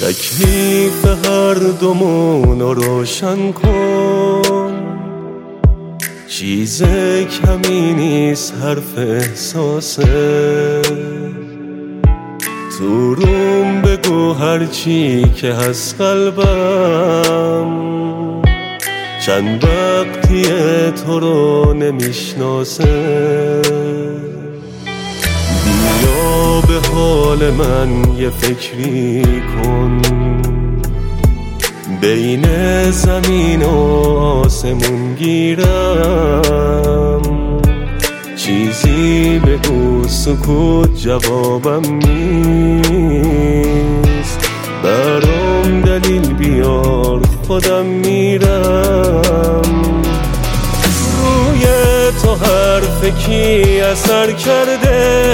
تکلیف هر دومون رو روشن کن، چیز کمی نیست حرف احساسه. تو روم بگو هرچی که هست قلبم، چند وقتیه تو رو نمیشناسه. بیا به حال من یه فکری کن، بین زمین و آسمون گیرم. چیزی بگو، سکوت جوابم نیست. برام دلیل بیار، خودم میرم. روی تو حرف کی اثر کرده،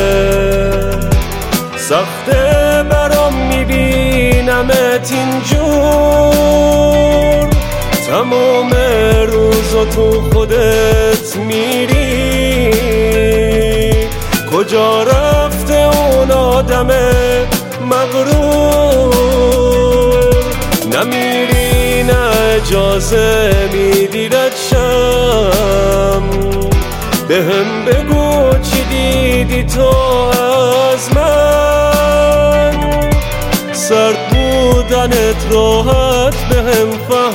سخته برام میبینمت اینجور. تمام روزا تو خودت میری، کجا رفته اون آدم مغرور؟ نمیری نه اجازه میدی رد شم. بهم بگو چی دیدی تو از من، سرد بودنت راحت بهم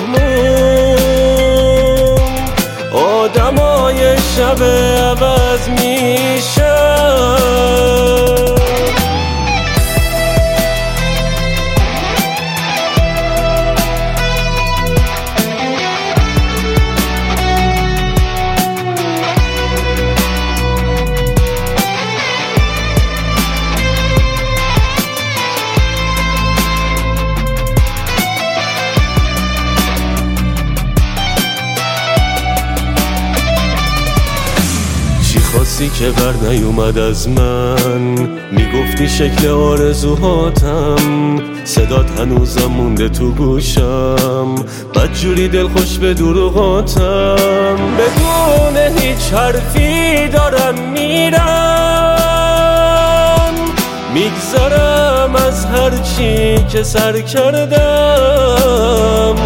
فهمون. آدمای شب عوض میشن. خواستی که بر نیومد از من، میگفتی شکل آرزوهاتم. صدات هنوزم مونده تو گوشم، بدجوری دلخوش به دروغاتم. بدون هیچ حرفی دارم میرم، میگذرم از هرچی که سر کردم.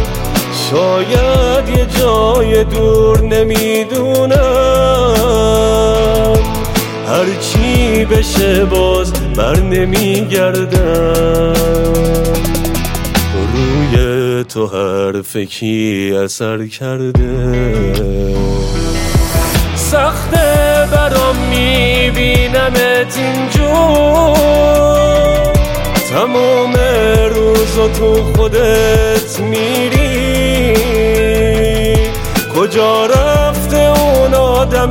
شاید یه جای دور نمیدونم، هرچی بشه باز بر نمیگردم. روی تو حرف کی اثر کرده، سخته برام میبینمت اینجور. تمام روزا تو خودت میری، کجا رفته اون آدم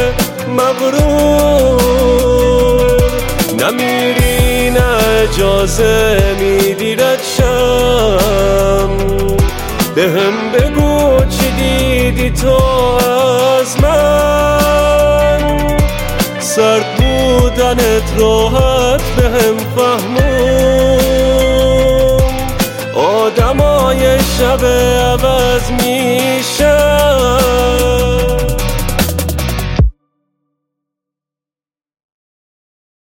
مغرور؟ نمیری نه اجازه میدی رد شم. بهم بگو چی دیدی تو از من، سرد بودنت راحت بهم فهمون. آدمای شب عوض میشن.